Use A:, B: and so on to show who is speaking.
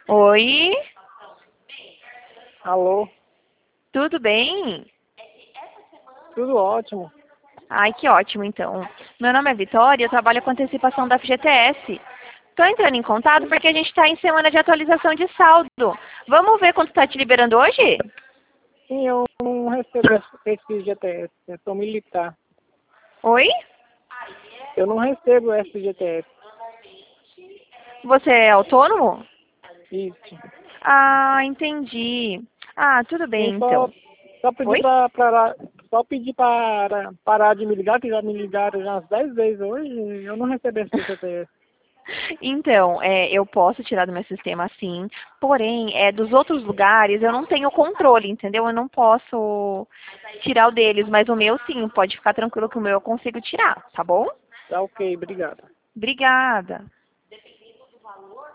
A: Oi,
B: Alô,
A: tudo bem?
B: tudo ótimo.
A: Ai, que ótimo, então. Meu nome é Vitória e eu trabalho com antecipação da FGTS. Estou entrando em contato porque a gente está em semana de atualização de saldo. Vamos ver quanto está te liberando hoje?
B: Sim, eu não recebo esse GTS, eu sou militar.
A: Oi?
B: Eu não recebo FGTS.
A: Você é autônomo?
B: Isso.
A: Ah, entendi. Ah, tudo
B: Sim,
A: bem,
B: só,
A: então.
B: só pedir
A: Oi?
B: para parar de me ligar, que já me ligaram já umas 10 vezes hoje, eu não recebo esse GTS.
A: Então, eu posso tirar do meu sistema sim, porém, dos outros lugares eu não tenho controle, entendeu? Eu não posso tirar o deles, mas o meu sim, pode ficar tranquilo que o meu eu consigo tirar, tá bom?
B: Tá ok, obrigado.
A: Obrigada.